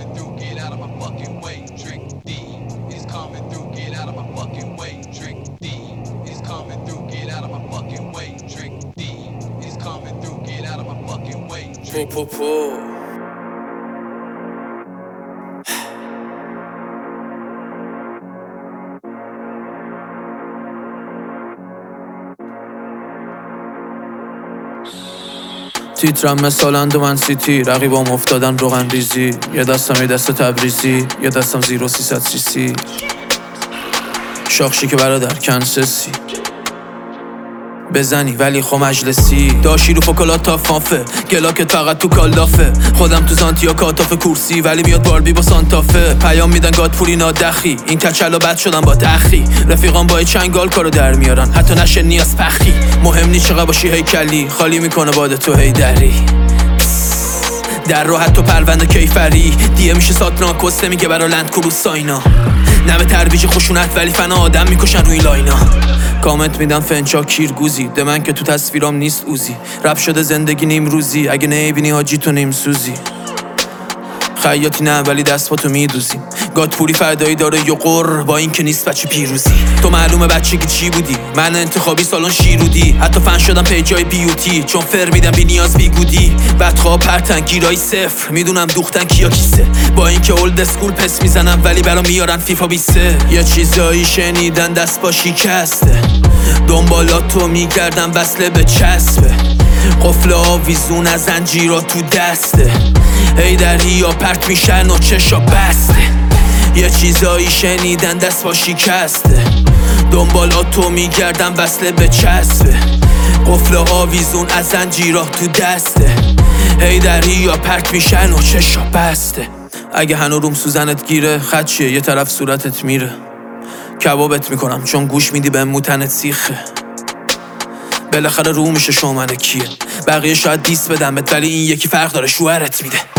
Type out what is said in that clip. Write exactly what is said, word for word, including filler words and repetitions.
coming through, get out of my fucking way. Drink D. He's coming through, get out of my fucking way. Drink D. He's coming through, get out of my fucking way. Drink D. He's coming through, get out of my fucking way. Drink po po تیترم مثل اندومن سیتی، رقیبام افتادن روغن ریزی. یه دستم یه دست تبریزی، یه دستم زیرو سیصد سی سی. شاخشی که برادر کنسسی بزنی ولی خو مجلسی. داشی رو فکلات تا فانفه، گلاکت فقط تو کالافه. خودم تو زانتیا کاتاف کورسی، ولی میاد باربی با سانتافه. پیام میدن گاد پولی نادخی، این کچلا بد شدن با تخی. رفیقان با چنگال کارو در میارن، حتی نشه نیاز پخی. مهم نیست چقدر باشی هیکلی، خالی میکنه باد تو هیدری. در رو حتی پرونده کیفری دیه میشه ساتنا کسته میگه برا لند کروز ساینا. نمه ترویج خشونت ولی فنا آدم میکشن روی لاینا. کامنت میدن فنچا کیرگوزی، ده من که تو تصویرام نیست اوزی. رپ شده زندگی نیم روزی، اگه نمیبینی حاجی تو نیم سوزی. خیاطی نه ولی دست با تو میدوزیم. گادپوری فردایی داره یه قر با این که نیست بچه پیروزی. تو معلومه بچگی چی بودی، من انتخابی سالن شیرودی. حتی فن شدم پیجای بیوتی، چون فر میدم بی نیاز بیگودی. بدخواه پرتن گیرای صفر، میدونم دوختن کیا کیسه. با این که اولد اسکول پس میزنم ولی برا میارن فیفا بیسه. یه چیزایی شنیدن دست با شکسته، دنبالاتو میگردم وصله به چسبه. قفل آویزون از زنجیرا تو دسته، هیدری یا پرت میشن و چشا بسته. یه چیزایی شنیدن دست با شکسته، دنبالاتو میگردم وصله به چسبه. قفل آویزون از زنجیرا تو دسته، هیدری یا پرت میشن و چشا بسته. اگه هنو روم سوزنت گیره، خط چیه یه طرف صورتت میره. کبابت میکنم چون گوش میدی به موتنت سیخه. بالاخره رو میشه شومنه کیه، بقیه شاید دیس بدمت ولی این یکی فرق داره شوهرت میده.